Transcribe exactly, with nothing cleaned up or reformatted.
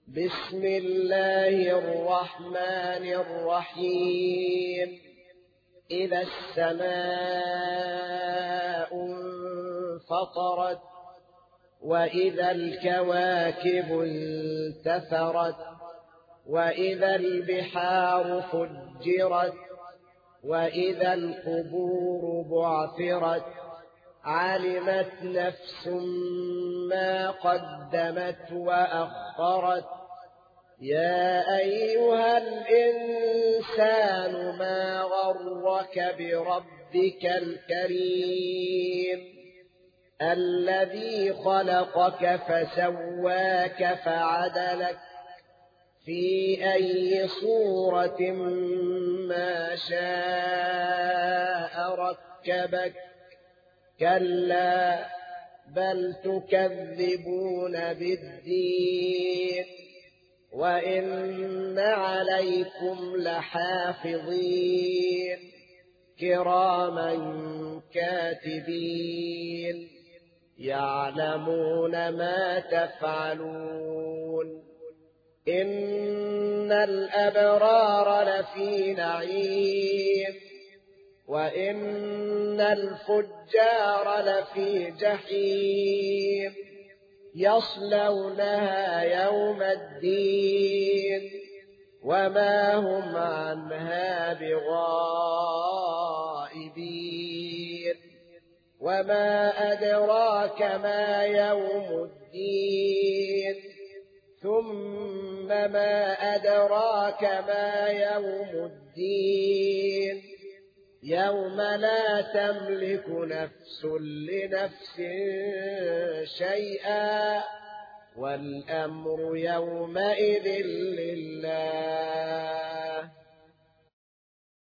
بسم الله الرحمن الرحيم إذا السماء انفطرت وإذا الكواكب انتثرت وإذا البحار فجرت وإذا القبور بعثرت علمت نفس ما قدمت وأخرت يا أيها الإنسان ما غرك بربك الكريم الذي خلقك فسواك فعدلك في أي صورة ما شاء ركبك كلا بل تكذبون بالدين وإن عليكم لحافظين كراما كاتبين يعلمون ما تفعلون إن الأبرار لفي نعيم وإن الفجار لفي جحيم يصلونها يوم الدين وما هم عنها بغائبين وما أدراك ما يوم الدين ثم ما أدراك ما يوم الدين يوم لا تملك نفس لنفس شيئا والأمر يومئذ لله